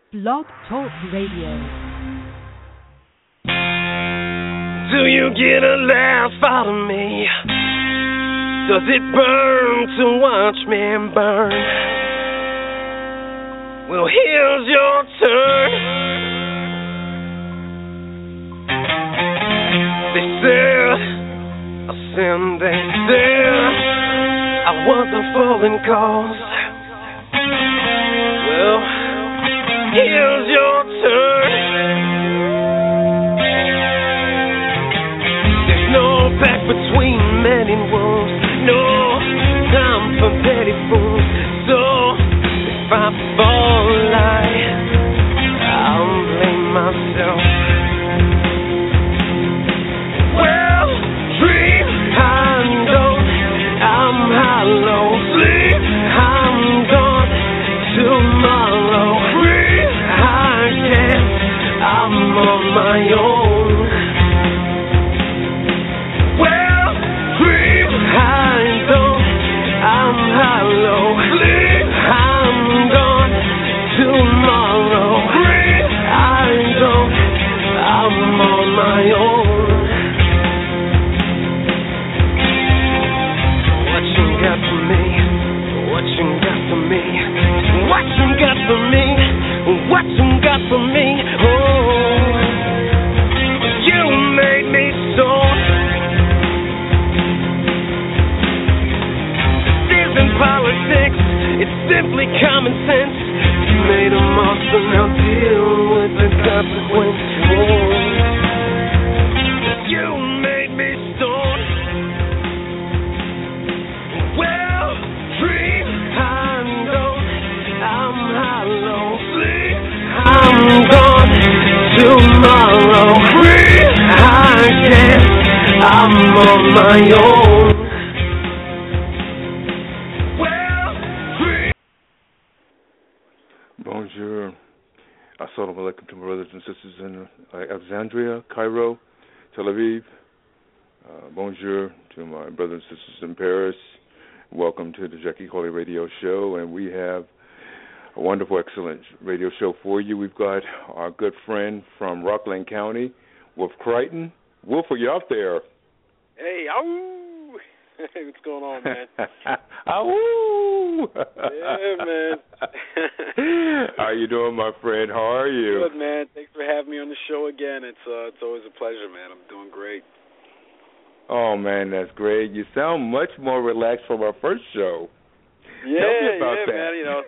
Blog Talk Radio. Do you get a laugh out of me? Does it burn to watch me burn? Well, here's your turn. They said, I sinned, they said I was a fallen cause. Well, here's your turn. There's no back between men and wolves. No time for petty fools. So if I fall, I'll blame myself. Well, dream high and low, I'm hollow. Sleep, I'm gone tomorrow. Breathe, I can't, I'm on my own. Well, dream high and low, I'm hollow. Sleep, I'm gone tomorrow. Breathe, I don't, I'm on my own. What you got for me? What you got for me? What you got for me? What you got for me? Oh, you made me so. This isn't politics, it's simply common sense. You made a monster, now deal with the consequence. Oh, you made me stone. Well, dream, I know I'm hollow. Sleep, I'm gone tomorrow. Breathe, I can't, I'm on my own. Well, dream. Bonjour. Assalamu alaikum to my brothers and sisters in Alexandria, Cairo, Tel Aviv. Bonjour to my brothers and sisters in Paris. Welcome to the Jackie Coley Radio Show, and we have a wonderful, excellent radio show for you. We've got our good friend from Rockland County, Wolf Crichton. Wolf, are you out there? Hey, ow! What's going on, man? Ow! Yeah, man. How you doing, my friend? How are you? Good, man. Thanks for having me on the show again. It's always a pleasure, man. I'm doing great. Oh, man, that's great. You sound much more relaxed from our first show. Yeah, Tell me about that. man. You know,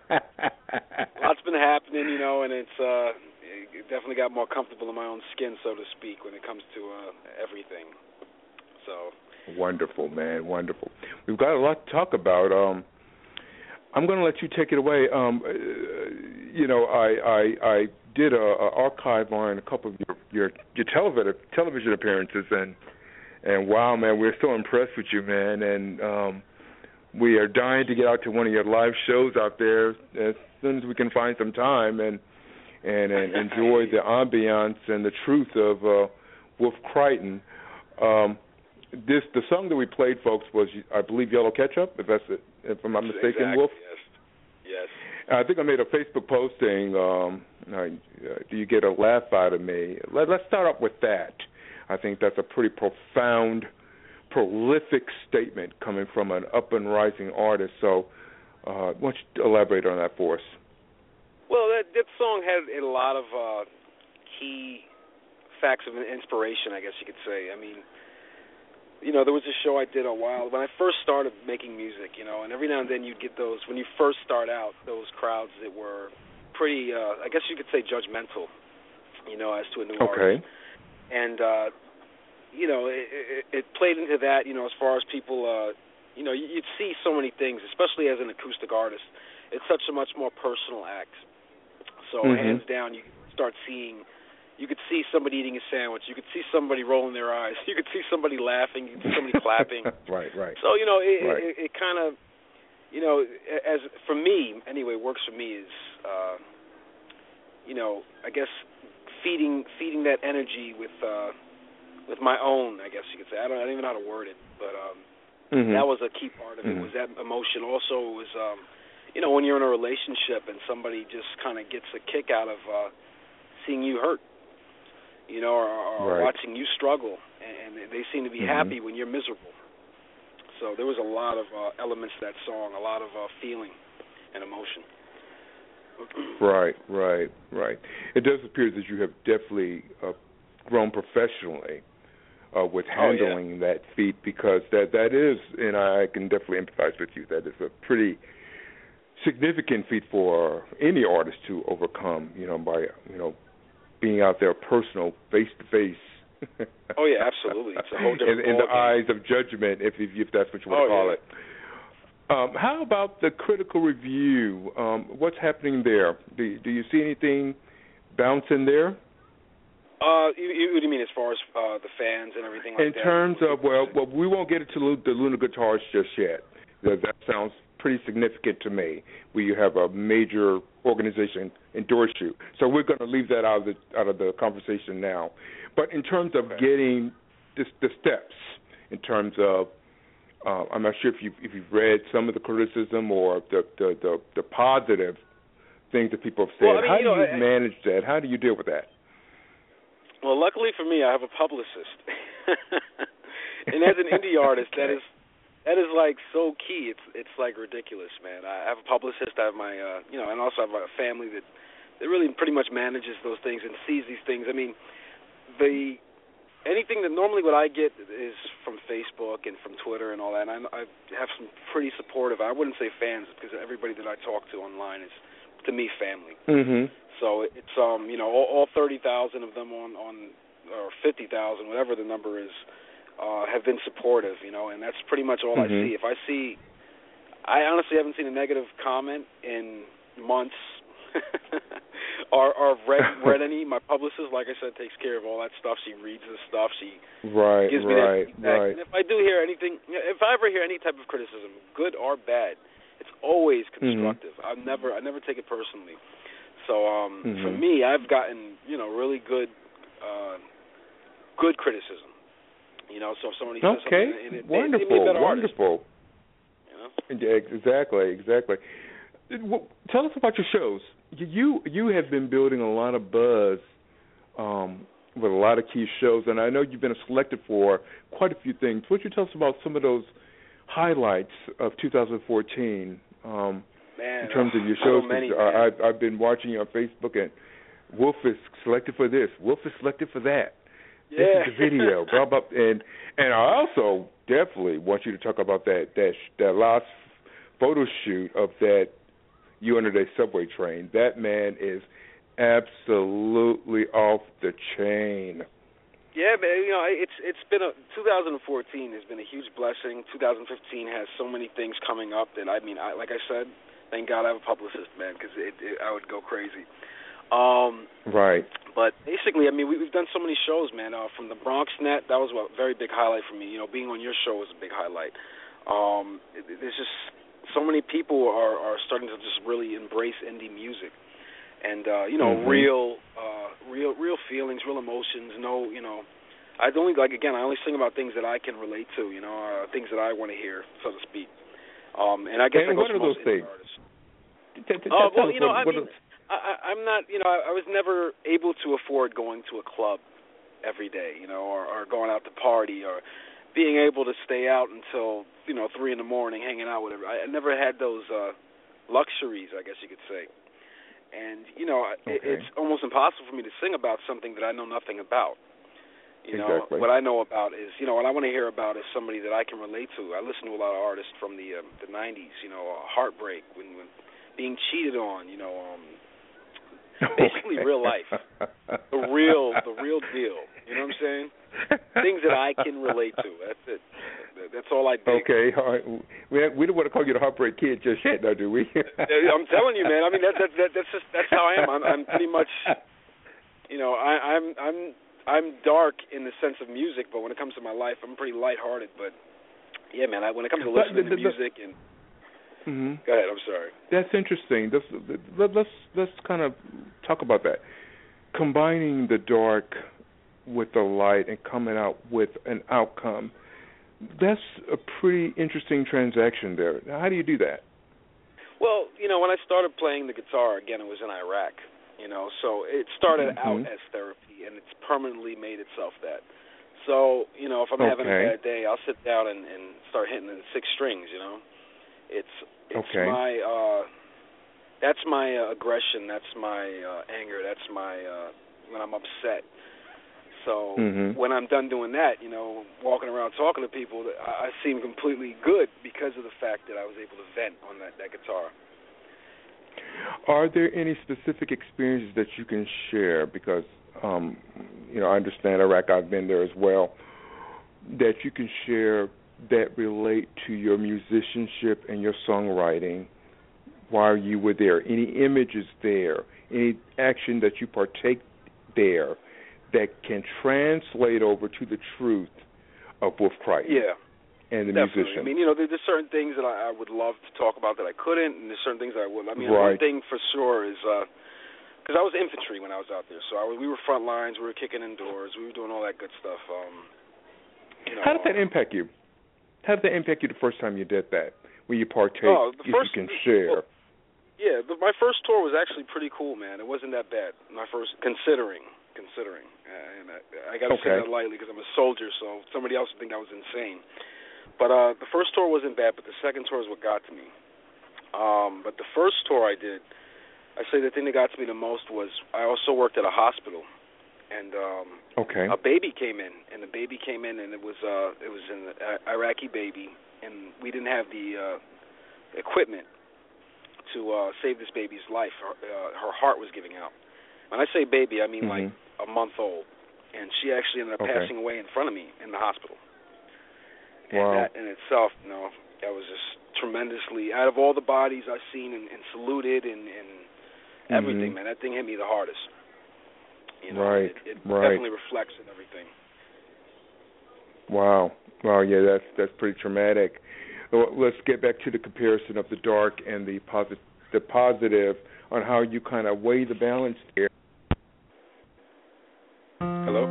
lots been happening, you know, and it's it definitely got more comfortable in my own skin, so to speak, when it comes to everything. So. Wonderful, man, wonderful. We've got a lot to talk about. I'm going to let you take it away. You know, I did a archive on a couple of your television appearances, and wow, man, we're so impressed with you, man, and we are dying to get out to one of your live shows out there as soon as we can find some time and enjoy the ambiance and the truth of Wolf Crichton. The song that we played, folks, was, I believe, Yellow Ketchup, if I'm not mistaken, exactly, Wolf? Yes. I think I made a Facebook posting, do you get a laugh out of me? Let's start off with that. I think that's a pretty profound, prolific statement coming from an up-and-rising artist. So why don't you elaborate on that for us? Well, that song had a lot of key facts of inspiration, I guess you could say. I mean, you know, there was a show I did a while when I first started making music, you know, and every now and then you'd get those, when you first start out, those crowds that were pretty, I guess you could say judgmental, you know, as to a new artist. And, you know, it played into that, you know, as far as people, you know, you'd see so many things, especially as an acoustic artist. It's such a much more personal act. So hands down, you start seeing, you could see somebody eating a sandwich. You could see somebody rolling their eyes. You could see somebody laughing. You could see somebody clapping. Right. So, you know, it kind of, you know, as for me, anyway, works for me is, you know, I guess feeding that energy with my own, I guess you could say. I don't even know how to word it, but that was a key part of it, was that emotion. Also, it was, when you're in a relationship and somebody just kind of gets a kick out of seeing you hurt, or right. watching you struggle, and they seem to be happy when you're miserable. So there was a lot of elements to that song, a lot of feeling and emotion. Right. It does appear that you have definitely grown professionally with handling that feat, because that is, and I can definitely empathize with you, that is a pretty significant feat for any artist to overcome, by, being out there personal, face-to-face. Oh, yeah, absolutely. It's a whole different in the eyes of judgment, if that's what you want to call it. How about the critical review? What's happening there? Do you see anything bouncing there? What do you mean as far as the fans and everything like that? In terms of, well, we won't get into the Lunar Guitars just yet. That sounds pretty significant to me, where you have a major organization endorse you. So we're going to leave that out of the conversation now. But in terms of getting the steps, in terms of, I'm not sure if you've read some of the criticism or the positive things that people have said. Well, how do you manage that? How do you deal with that? Well, luckily for me, I have a publicist, and as an indie artist, that is like so key. It's like ridiculous, man. I have a publicist. I have my and also I have a family that really pretty much manages those things and sees these things. I mean, anything that normally what I get is from Facebook and from Twitter and all that. And I have some pretty supportive. I wouldn't say fans, because everybody that I talk to online is, to me, family. Mm-hmm. So it's all 30,000 of them on or 50,000, whatever the number is, have been supportive, and that's pretty much all I see. If I honestly haven't seen a negative comment in months, or read any. My publicist, like I said, takes care of all that stuff. She reads the stuff. She gives me that feedback. Right. And if I do hear anything, if I ever hear any type of criticism, good or bad, it's always constructive. I never take it personally. So for me, I've gotten really good criticism. So if somebody says something, it made me a better artist. Exactly. Tell us about your shows. You have been building a lot of buzz with a lot of key shows, and I know you've been selected for quite a few things. Why don't you tell us about some of those highlights of 2014 in terms of your shows? I've been watching you on Facebook, and Wolf is selected for this. Wolf is selected for that. Yeah. This is the video. Blah, blah, and I also definitely want you to talk about that last photo shoot of that you under the subway train. That man is absolutely off the chain. Yeah, man. It's been 2014 has been a huge blessing. 2015 has so many things coming up that like I said, thank God I have a publicist, man, because I would go crazy. Right. But basically, we've done so many shows, man. From the Bronx Net, that was a very big highlight for me. Being on your show was a big highlight. There's just so many people are starting to just really embrace indie music, and real feelings, real emotions. I only sing about things that I can relate to. Things that I want to hear, so to speak. And I guess what are those things? I'm not. I was never able to afford going to a club every day, or going out to party, or being able to stay out until 3 in the morning hanging out, whatever. I never had those luxuries, I guess you could say. And it's almost impossible for me to sing about something that I know nothing about. Exactly. What I know about is what I want to hear about is somebody that I can relate to. I listen to a lot of artists from the 90s. Heartbreak, when being cheated on. Basically real life, the real deal. You know what I'm saying? Things that I can relate to. That's it. That's all I do. Okay, all right. We don't want to call you the Heartbreak Kid just yet, now, do we? I'm telling you, man. That's how I am. I'm pretty much, I'm dark in the sense of music, but when it comes to my life, I'm pretty lighthearted. But yeah, man, when it comes to listening to music and. Go ahead. I'm sorry. That's interesting. Let's kind of talk about that. Combining the dark with the light and coming out with an outcome. That's a pretty interesting transaction there. How do you do that? Well, when I started playing the guitar, again, it was in Iraq, so it started out as therapy, and it's permanently made itself that. So, if I'm having a bad day, I'll sit down and start hitting the six strings, It's my, that's my aggression, that's my anger, that's my, when I'm upset. So when I'm done doing that, walking around talking to people, I seem completely good because of the fact that I was able to vent on that guitar. Are there any specific experiences that you can share? Because, I understand Iraq, I've been there as well, that you can share that relate to your musicianship and your songwriting while you were there. Any images there, any action that you partake there that can translate over to the truth of Wolf Crichton and the definitely. musician. I mean, there's certain things that I would love to talk about that I couldn't, and there's certain things that I would. I mean, one thing for sure is because I was infantry when I was out there, so we were front lines, we were kicking indoors, we were doing all that good stuff. How did that impact you? How did that impact you the first time you did that? When you partake, if you can share. Well, my first tour was actually pretty cool, man. It wasn't that bad. My first, considering, and I got to say that lightly because I'm a soldier, so somebody else would think I was insane. But the first tour wasn't bad, but the second tour is what got to me. But the first tour I did, I say the thing that got to me the most was I also worked at a hospital, and a baby came in, and it was an Iraqi baby, and we didn't have the equipment to save this baby's life. Her heart was giving out. When I say baby, I mean like a month old, and she actually ended up passing away in front of me in the hospital. And that in itself, that was just tremendously, out of all the bodies I've seen and saluted and everything, man, that thing hit me the hardest. It definitely reflects in everything. Wow, yeah, that's pretty traumatic. Well, let's get back to the comparison of the dark and the positive on how you kind of weigh the balance there. Hello?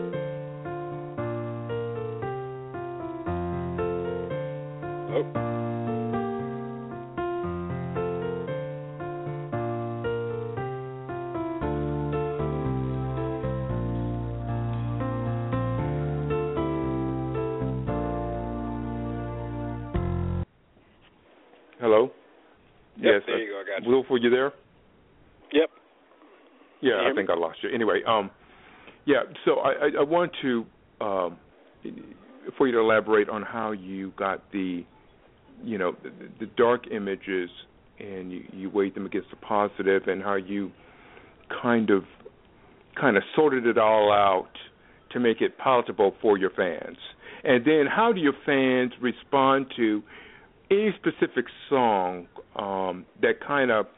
Hello? Yes, there you go. I got you. Wolf, were you there? Yep. Yeah, I think I lost you. Anyway, so I want to, for you to elaborate on how you got the dark images and you weighed them against the positive, and how you kind of sorted it all out to make it palatable for your fans. And then how do your fans respond to any specific song that kind of,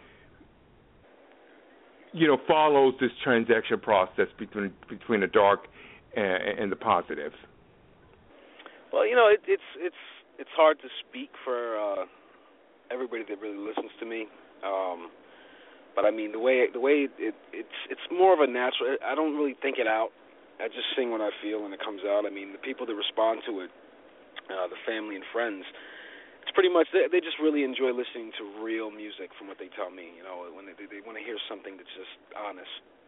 follows this transaction process between the dark and the positive? Well, it's hard to speak for everybody that really listens to me. But I mean, the way it's more of a natural. I don't really think it out. I just sing what I feel and it comes out. I mean, the people that respond to it, the family and friends, it's pretty much they just really enjoy listening to real music from what they tell me. When they want to hear something that's just honest.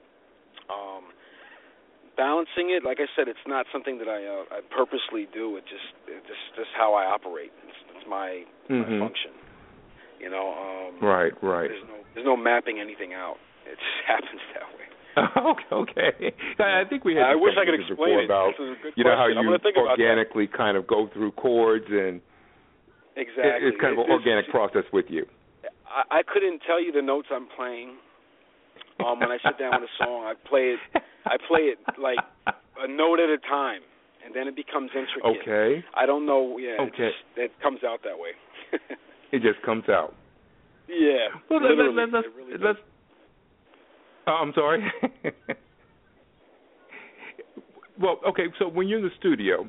Balancing it, like I said, it's not something that I purposely do. It's just how I operate. It's my function. Right. There's no mapping anything out. It just happens that way. Okay. I think we had. I wish I could explain it. About, this is a good question. How you organically kind of go through chords and. Exactly. It's kind of an organic process with you. I couldn't tell you the notes I'm playing. When I sit down with a song, I play it like a note at a time, and then it becomes intricate. Okay. I don't know. Yeah. Okay. It comes out that way. It just comes out. Yeah. Well, let's. I'm sorry. Well, okay. So when you're in the studio,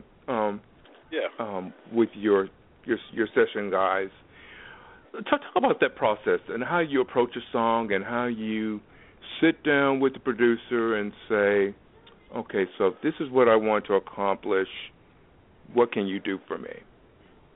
with your session guys, talk about that process and how you approach a song and how you sit down with the producer and say, okay, so this is what I want to accomplish. What can you do for me?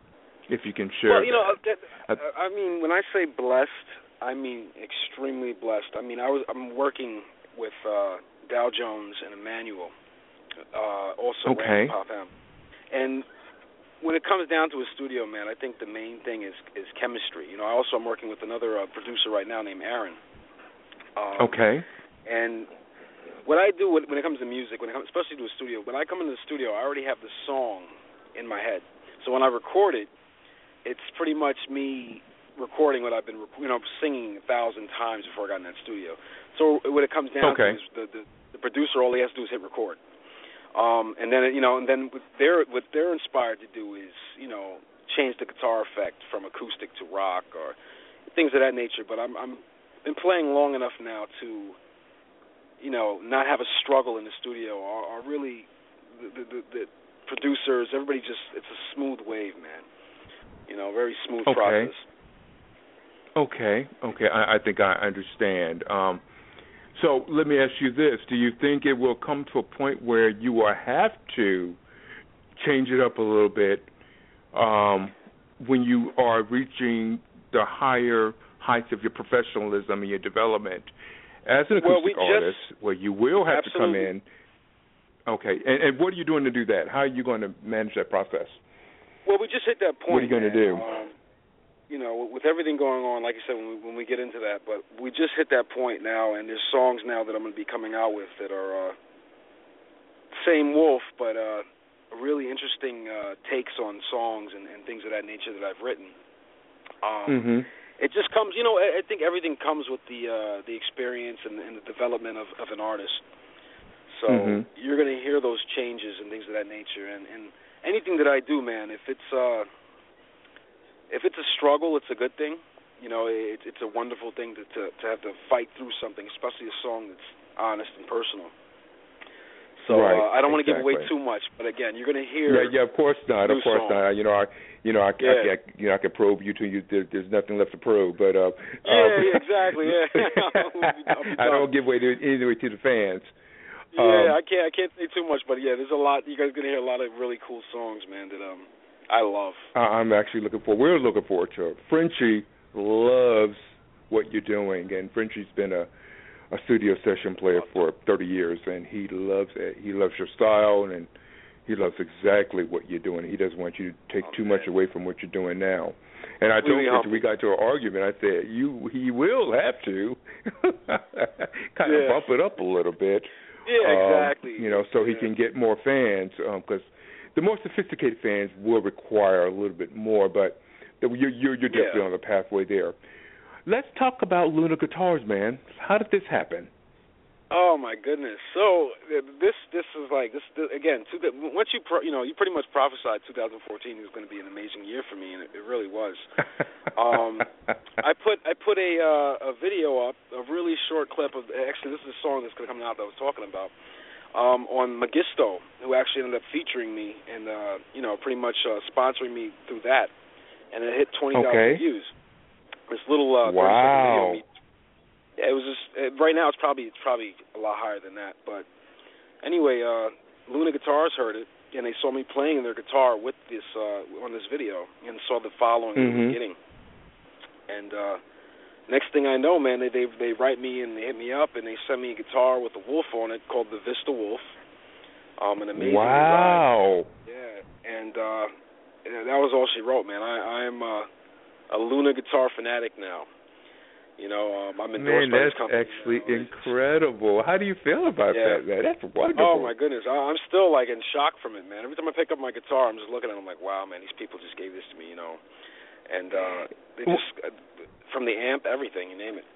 if you can share. Well, you know, I mean, when I say blessed, I mean extremely blessed. I mean, I'm working with Dow Jones and Emmanuel, also Okay. Pop M. And when it comes down to a studio, man, I think the main thing is chemistry. You know, I'm working with another producer right now named Aaron. Okay. And what I do when it comes to music, especially to a studio, when I come into the studio, I already have the song in my head. So when I record it, it's pretty much me recording what I've been, singing 1,000 times before I got in that studio. So what it comes down to is the producer, all he has to do is hit record. And then what they're inspired to do is, change the guitar effect from acoustic to rock or things of that nature. But I'm been playing long enough now to, not have a struggle in the studio. Or really, the producers, everybody it's a smooth wave, man. Very smooth process. Okay. I think I understand. So let me ask you this. Do you think it will come to a point where you will have to change it up a little bit when you are reaching the higher heights of your professionalism and your development as an acoustic artist, where you will have to come in? Okay. And what are you doing to do that? How are you going to manage that process? Well, we just hit that point. What are you going to do? With everything going on, like I said, when we get into that, but we just hit that point now, and there's songs now that I'm going to be coming out with that are same wolf, but really interesting takes on songs and things of that nature that I've written. It just comes, I think everything comes with the experience and the development of an artist. So you're going to hear those changes and things of that nature, and anything that I do, man, if it's a struggle, it's a good thing. It's a wonderful thing to have to fight through something, especially a song that's honest and personal. So I don't want to give away too much, but again, you're going to hear. Yeah, of course not. Of course not. I can probe you till there's nothing left to probe. But exactly. Yeah. I don't give away anything to the fans. Yeah, I can't say too much, but yeah, there's a lot. You guys are going to hear a lot of really cool songs, man, that I love. I'm actually we're looking forward to it. Frenchie loves what you're doing, and Frenchie's been a studio session player for 30 years, and he loves it. He loves your style, and he loves exactly what you're doing. He doesn't want you to take too much away from what you're doing now. And I told Frenchie, we got to an argument. I said, he will have to kind of bump it up a little bit. Yeah, exactly. So he can get more fans, because the more sophisticated fans will require a little bit more, but you're definitely on the pathway there. Let's talk about Luna Guitars, man. How did this happen? Oh my goodness! So this is like this again. Once you pretty much prophesied 2014 was going to be an amazing year for me, and it really was. I put a video up, a really short clip of. Actually, this is a song that's going to come out that I was talking about. On Magisto, who actually ended up featuring me and pretty much sponsoring me through that, and it hit 20,000 views. This little 30-second video. Yeah, it was just right now. It's probably a lot higher than that. But anyway, Luna Guitars heard it, and they saw me playing their guitar with this on this video, and saw the following in the beginning. And next thing I know, man, they write me and they hit me up, and they send me a guitar with a wolf on it called the Vista Wolf. An amazing design. Yeah, and that was all she wrote, man. I am a Luna guitar fanatic now. I'm endorsed by this company. That's actually incredible. How do you feel about that, man? That's wonderful. Oh, my goodness. I'm still, in shock from it, man. Every time I pick up my guitar, I'm just looking at it, I'm like, wow, man, these people just gave this to me, And they just, from the amp, everything, you name it.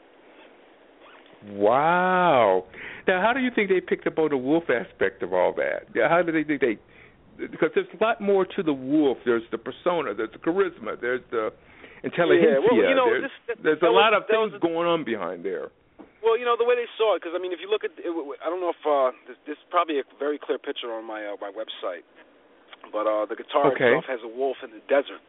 Wow. Now, how do you think they picked up on the wolf aspect of all that? How do they think because there's a lot more to the wolf. There's the persona, there's the charisma, there's the intelligentsia. Yeah, well, there's a lot of things going on behind there. Well, the way they saw it, because, if you look at it, I don't know if this is probably a very clear picture on my website, but the guitar itself has a wolf in the desert.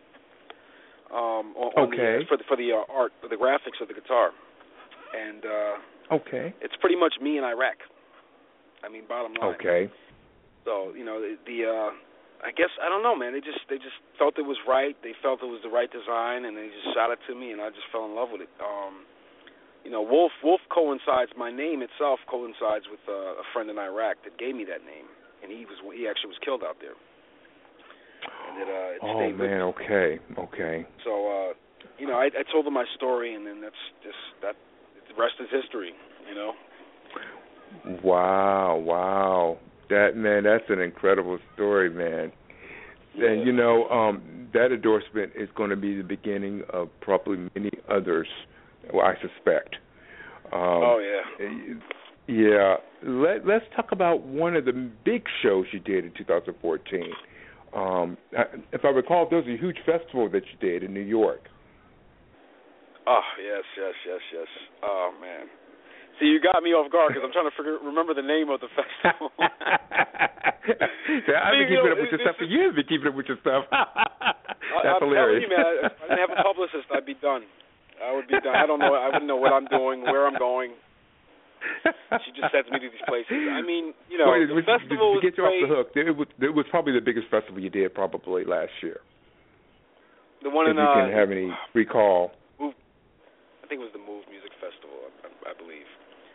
For the art, for the graphics of the guitar. And it's pretty much me in Iraq. Bottom line. Okay. So, I guess I don't know, man. They just felt it was right. They felt it was the right design, and they just shot it to me, and I just fell in love with it. Wolf coincides. My name itself coincides with a friend in Iraq that gave me that name, and he actually was killed out there. And it stayed with me. Okay. So I told them my story, and then that's just that. The rest is history. Wow. That's an incredible story, man. Yeah. And that endorsement is going to be the beginning of probably many others, I suspect. Yeah. Let's talk about one of the big shows you did in 2014. If I recall, there was a huge festival that you did in New York. Oh, yes. Oh, man. See, you got me off guard because I'm trying to remember the name of the festival. I've been keeping up with your stuff for years. That's hilarious. I'm telling you, man, if I didn't have a publicist, I'd be done. I would be done. I don't know. I wouldn't know what I'm doing, where I'm going. She just sends me to these places. I mean, the festival was to get you great. off the hook, it was probably the biggest festival you did probably last year. The one in you can have any recall. I think it was the Move Music Festival, I believe.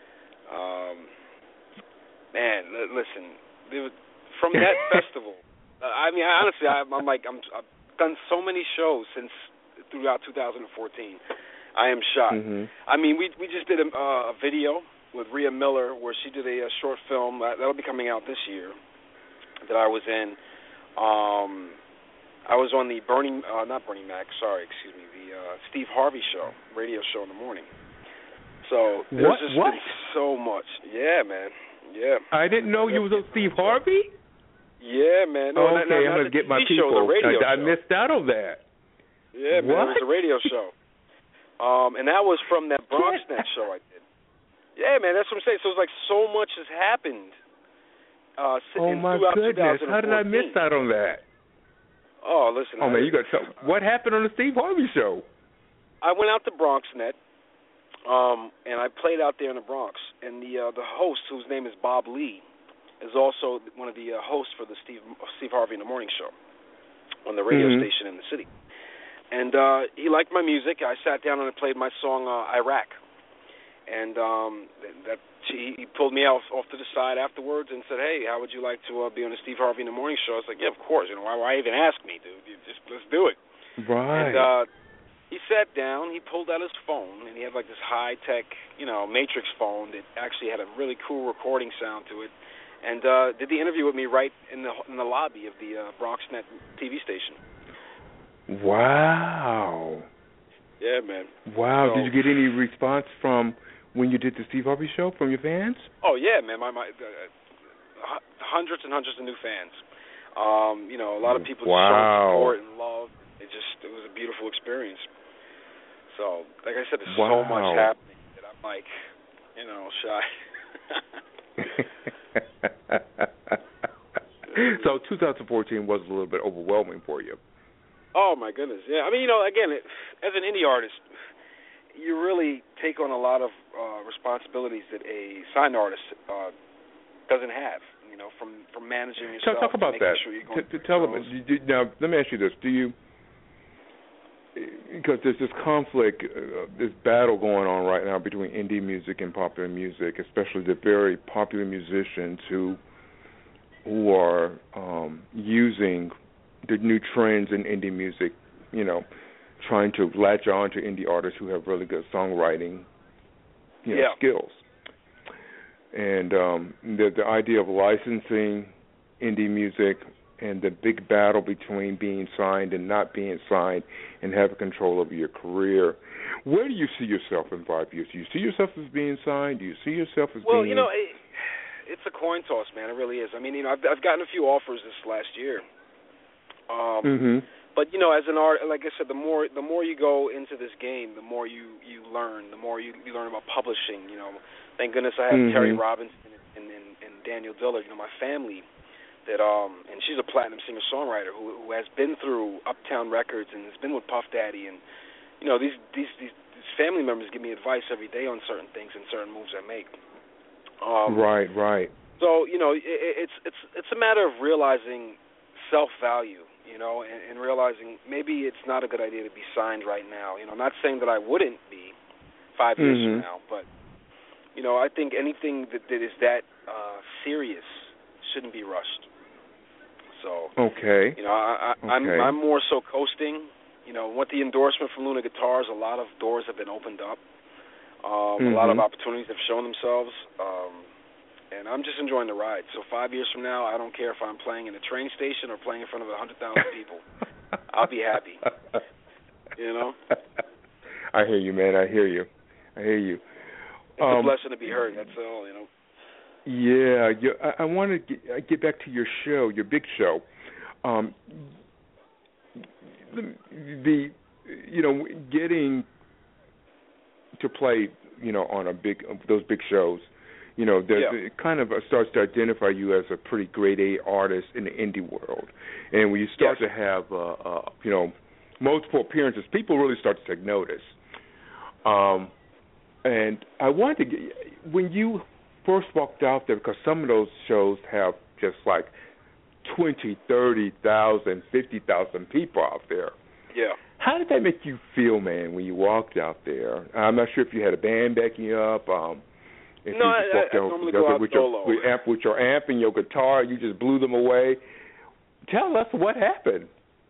Man, listen, from that festival, I mean, honestly, I've done so many shows throughout 2014. I am shocked. Mm-hmm. I mean, we just did a video with Rhea Miller where she did a short film that'll be coming out this year that I was in. I was on the Steve Harvey show, radio show in the morning. So there's been so much. Yeah, man. Yeah. I didn't know you was on Steve Harvey? Yeah, man. No, I'm going to get my people. Show, the radio I show. missed out on that. Yeah, man. It was a radio show. And that was from that BronxNet show I did. Yeah, man. That's what I'm saying. So it's like so much has happened. My goodness. How did I miss out on that? Oh, listen. Man, you got to tell. What happened on the Steve Harvey show? I went out to BronxNet, and I played out there in the Bronx. And the host, whose name is Bob Lee, is also one of the hosts for the Steve Harvey in the Morning show on the radio station in the city. And he liked my music. I sat down and I played my song Iraq. And he pulled me off to the side afterwards and said, "Hey, how would you like to be on the Steve Harvey in the Morning show?" I was like, "Yeah, of course. Why even ask me, dude? Let's do it." Right. And he sat down. He pulled out his phone, and he had like this high-tech, Matrix phone that actually had a really cool recording sound to it, and did the interview with me right in the lobby of the BronxNet TV station. Wow. Yeah, man. Wow. So, did you get any response from when you did the Steve Harvey show from your fans? Oh, yeah, man. My hundreds and hundreds of new fans. A lot of people just showing support and love. It was a beautiful experience. So, like I said, there's so much happening that I'm like, shy. So 2014 was a little bit overwhelming for you. Oh, my goodness. Yeah. I mean, again, as an indie artist, you really take on a lot of responsibilities that a signed artist doesn't have, from managing yourself. Talk about that. Sure you're going tell them. Now, let me ask you this. Do you, because there's this conflict, this battle going on right now between indie music and popular music, especially the very popular musicians who are using the new trends in indie music, trying to latch on to indie artists who have really good songwriting, skills. And the idea of licensing indie music and the big battle between being signed and not being signed and having control over your career. Where do you see yourself in 5 years? Do you see yourself as being signed? Do you see yourself as being... Well, it's a coin toss, man. It really is. I mean, I've gotten a few offers this last year. But as an artist, like I said, the more you go into this game, the more you learn. The more you learn about publishing. Thank goodness I have Terry Robinson and Daniel Dillard. My family that and she's a platinum singer-songwriter who has been through Uptown Records and has been with Puff Daddy, and these family members give me advice every day on certain things and certain moves I make. Right. So it's a matter of realizing self-value, and realizing maybe it's not a good idea to be signed right now. I'm not saying that I wouldn't be 5 years from now, but, I think anything that is that serious shouldn't be rushed. So, okay. I'm more so coasting. With the endorsement from Luna Guitars, a lot of doors have been opened up. A lot of opportunities have shown themselves. And I'm just enjoying the ride. So 5 years from now, I don't care if I'm playing in a train station or playing in front of 100,000 people. I'll be happy. I hear you, man. I hear you. It's a blessing to be heard. That's all, Yeah. I want to get back to your show, your big show. Getting to play, on those big shows. It kind of starts to identify you as a pretty grade A artist in the indie world. And when you start to have, multiple appearances, people really start to take notice. And I wanted to get, when you first walked out there, because some of those shows have just like 20, 30,000, 50,000 people out there. Yeah. How did that make you feel, man, when you walked out there? I'm not sure if you had a band backing you up. If no, you just I normally go out solo. With your amp and your guitar, you just blew them away. Tell us what happened.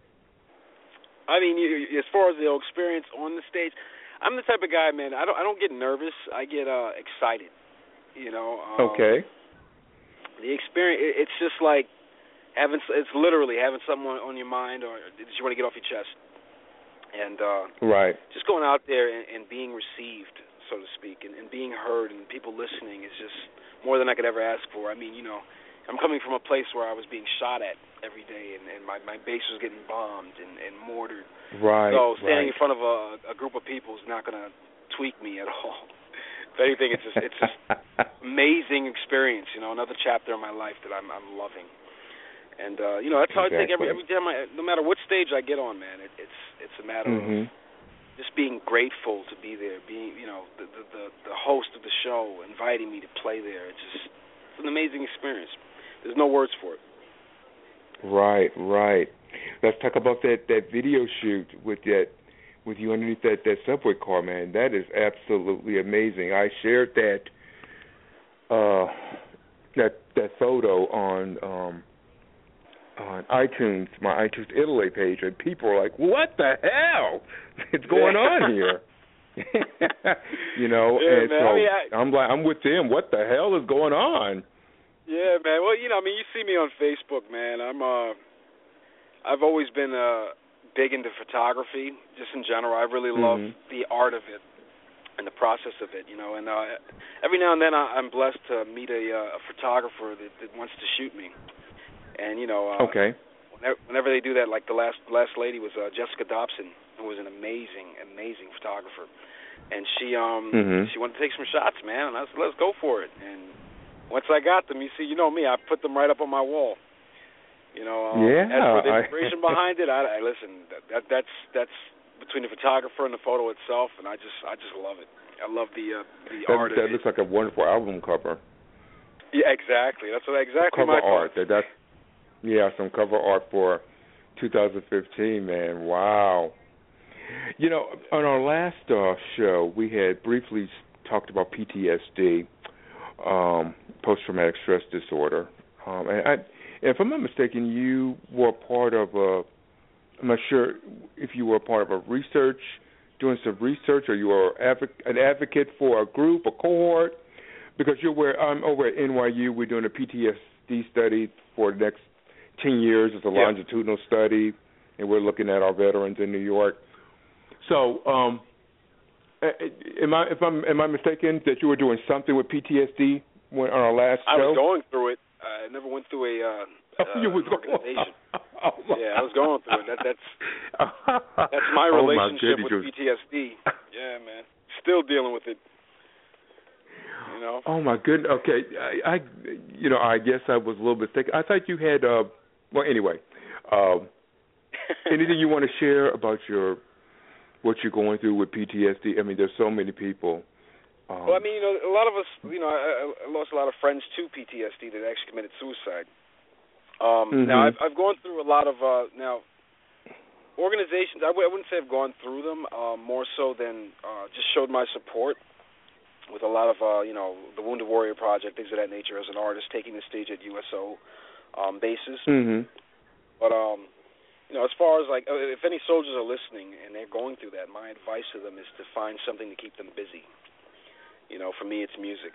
I mean, as far as the experience on the stage, I'm the type of guy, man. I don't get nervous. I get excited. Okay. The experience, it's just like it's literally having someone on your mind, or that you want to get off your chest, and right. Just going out there and being received, so to speak, and being heard, and people listening is just more than I could ever ask for. I mean, I'm coming from a place where I was being shot at every day, and my bass was getting bombed and mortared. Right. So standing in front of a group of people is not going to tweak me at all. If anything, it's just amazing experience. Another chapter in my life that I'm loving. And that's how I take every time. No matter what stage I get on, man, it's a matter of just being grateful to be there, being the host of the show inviting me to play there. It's an amazing experience. There's no words for it. Right. Let's talk about that video shoot with you underneath that subway car, man. That is absolutely amazing. I shared that photo on iTunes, my iTunes Italy page, and people are like, "What the hell is going on here?" And so I'm with them. What the hell is going on? Yeah, man. Well, you see me on Facebook, man. I've always been big into photography, just in general. I really love the art of it and the process of it, and every now and then I'm blessed to meet a photographer that wants to shoot me. And, okay. Whenever they do that, like the last lady was Jessica Dobson, who was an amazing photographer. And she wanted to take some shots, man, and I said, let's go for it. And once I got them, you me, I put them right up on my wall. As for the inspiration behind it, I listen, that's between the photographer and the photo itself, and I just love it. I love the art of it. That looks like a wonderful album cover. Yeah, exactly. That's exactly cover my art. Some cover art for 2015, man. Wow. On our last show, we had briefly talked about PTSD, post-traumatic stress disorder. And if I'm not mistaken, you were part of I'm not sure if you were part of doing some research, or you were an advocate for a group, a cohort, because I'm over at NYU. We're doing a PTSD study for the next 10 years. It's a longitudinal study, and we're looking at our veterans in New York. So, am I mistaken that you were doing something with PTSD on our last show? I was going through it. I never went through an organization. I was going through it. That's my relationship with PTSD. Yeah, man. Still dealing with it. Oh my goodness. Okay, I guess I was a little bit mistaken. I thought you had. Well, anyway, anything you want to share about what you're going through with PTSD? I mean, there's so many people. Well, I mean, a lot of us, I lost a lot of friends to PTSD that actually committed suicide. Now, I've gone through a lot of now organizations. I wouldn't say I've gone through them more so than just showed my support with a lot of the Wounded Warrior Project, things of that nature. As an artist, taking the stage at USO bases. But as far as if any soldiers are listening and they're going through that, my advice to them is to find something to keep them busy. For me, it's music.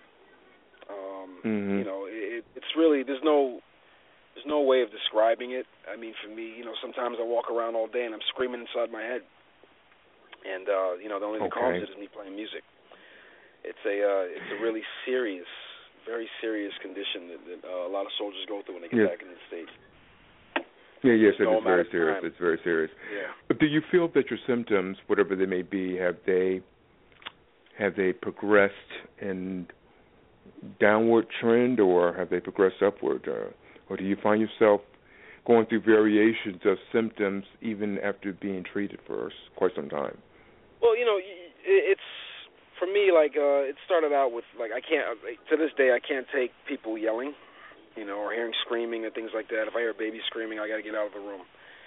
It's really there's no way of describing it. I mean, for me, sometimes I walk around all day and I'm screaming inside my head, and the only thing that calms it is me playing music. It's a really serious, very serious condition that a lot of soldiers go through when they get back in the States. Yes, it's very serious. It's very serious. Yeah. But do you feel that your symptoms, whatever they may be, have they progressed in downward trend, or have they progressed upward, or do you find yourself going through variations of symptoms even after being treated for quite some time? Well, it's for me it started out with I can't to this day I can't take people yelling. Or hearing screaming and things like that. If I hear a baby screaming, I got to get out of the room.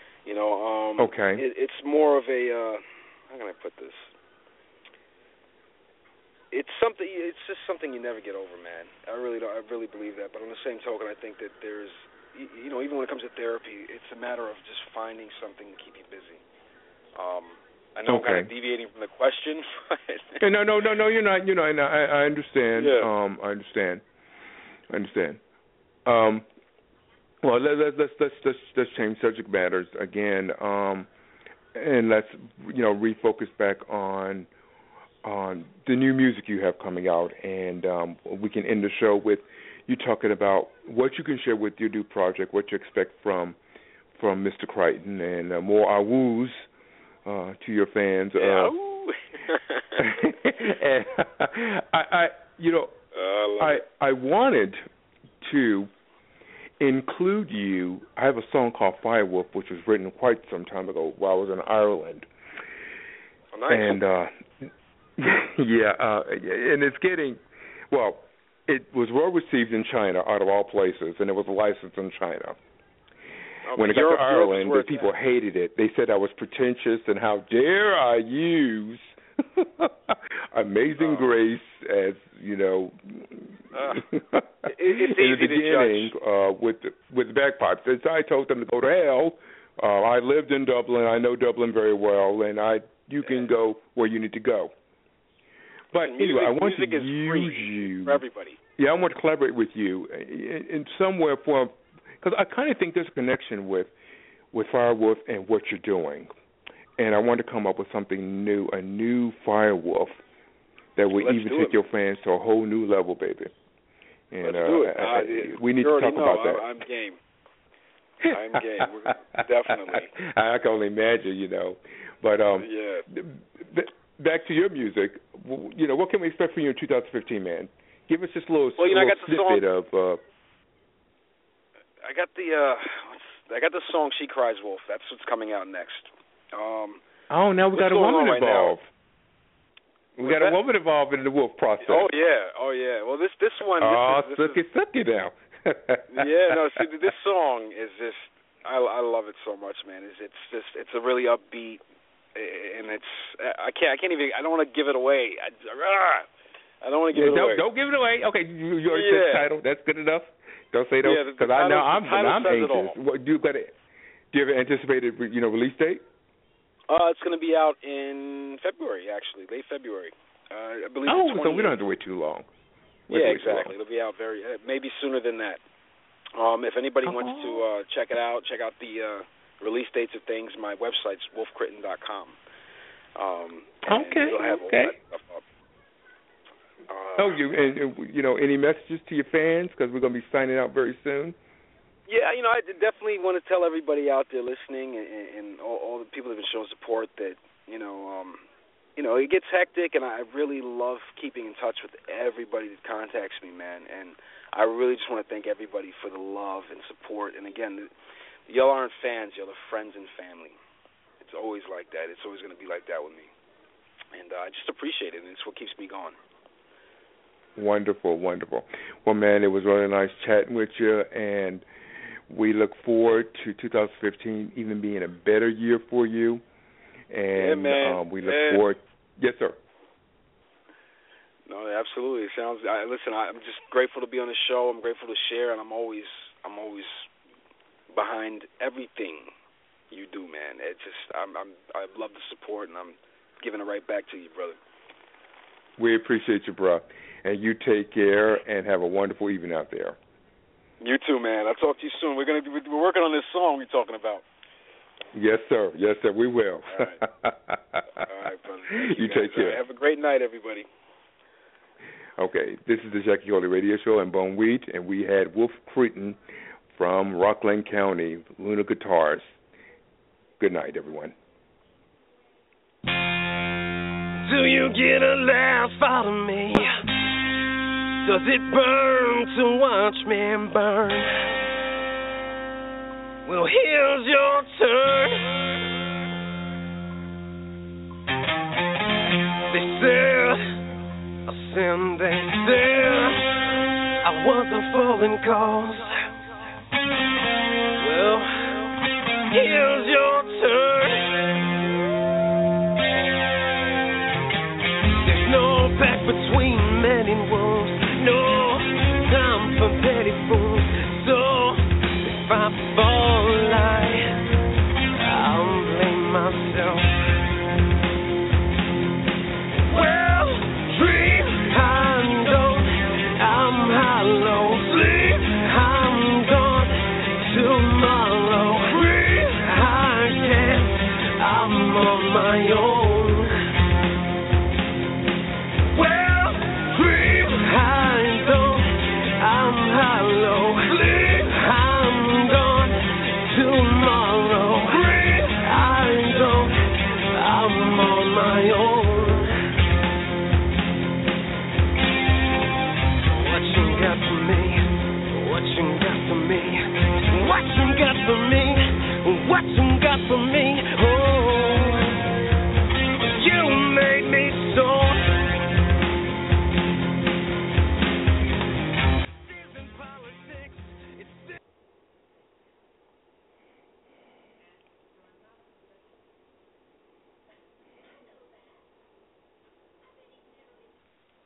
It's more of a how can I put this? It's just something you never get over, man. I really believe that. But on the same token, I think that there's, even when it comes to therapy, it's a matter of just finding something to keep you busy. I know I'm kind of deviating from the question. No, you're not. I understand. Yeah. I understand. Well, let's change subject matters again, and let's refocus back on the new music you have coming out, and we can end the show with you talking about what you can share with your new project, what you expect from Mr. Crichton, and more awoos to your fans. And I wanted to include you. I have a song called Firewolf, which was written quite some time ago while I was in Ireland. Oh, nice. And and it's getting, it was well received in China, out of all places, and it was licensed in China. When it got to Ireland, the people hated it. They said I was pretentious, and how dare I use Amazing Grace as, it's in the beginning with the bagpipes. And so I told them to go to hell. I lived in Dublin. I know Dublin very well, and you can go where you need to go. But anyway, I want to use you for everybody. Yeah, I want to collaborate with you in somewhere because I kind of think there's a connection with Firewolf and what you're doing. And I want to come up with something new, a new Firewolf that will take your fans to a whole new level, baby. And let's do it. We need to talk about that. I'm game. I'm game. Definitely. I can only imagine, But back to your music. What can we expect from you in 2015, man? Give us just a little, snippet of. I got the song "She Cries Wolf." That's what's coming out next. Now we got a woman involved. We got a woman involved in the wolf process. Oh yeah. Well, this one. Sucky now. Yeah, no. See, this song is just. I love it so much, man. It's a really upbeat, and I can't even. I don't want to give it away. I don't want to give it away. Don't give it away. Okay, you already said the title. That's good enough. Don't say those because I know I'm anxious. Do you have an anticipated release date? It's going to be out in February, actually, late February. I believe. So we don't have to wait too long. Exactly. It'll be out maybe sooner than that. If anybody wants to check it out, check out the release dates of things. My website's wolfcrichton.com. It'll have all that stuff up. Any messages to your fans because we're going to be signing out very soon? Yeah, I definitely want to tell everybody out there listening and all the people that have been showing support that, it gets hectic, and I really love keeping in touch with everybody that contacts me, man. And I really just want to thank everybody for the love and support. And, again, y'all aren't fans. Y'all are friends and family. It's always like that. It's always going to be like that with me. And I just appreciate it, and it's what keeps me going. Wonderful. Well, man, it was really nice chatting with you, and We look forward to 2015 even being a better year for you. And we look forward. Yes, sir. No, absolutely. Listen, I'm just grateful to be on the show. I'm grateful to share, and I'm always behind everything you do, man. It's just I love the support, and I'm giving it right back to you, brother. We appreciate you, bro. And you take care and have a wonderful evening out there. You too, man. I'll talk to you soon. We're working on this song we're talking about. Yes, sir. Yes, sir. We will. All right. All right, brother. You take care. Have a great night, everybody. Okay. This is the Jackie Coley Radio Show in Bone Wheat, and we had Wolf Creighton from Rockland County, Luna Guitars. Good night, everyone. Do you get a laugh out of me? Does it burn to watch me burn? Well, here's your turn. They said, I sinned, they said I was a fallen cause. Well, here's your turn. There's no pact between men and wolves, no time for petty fools. So if I fall, I'll blame myself. Well, dream high and low, I'm hollow.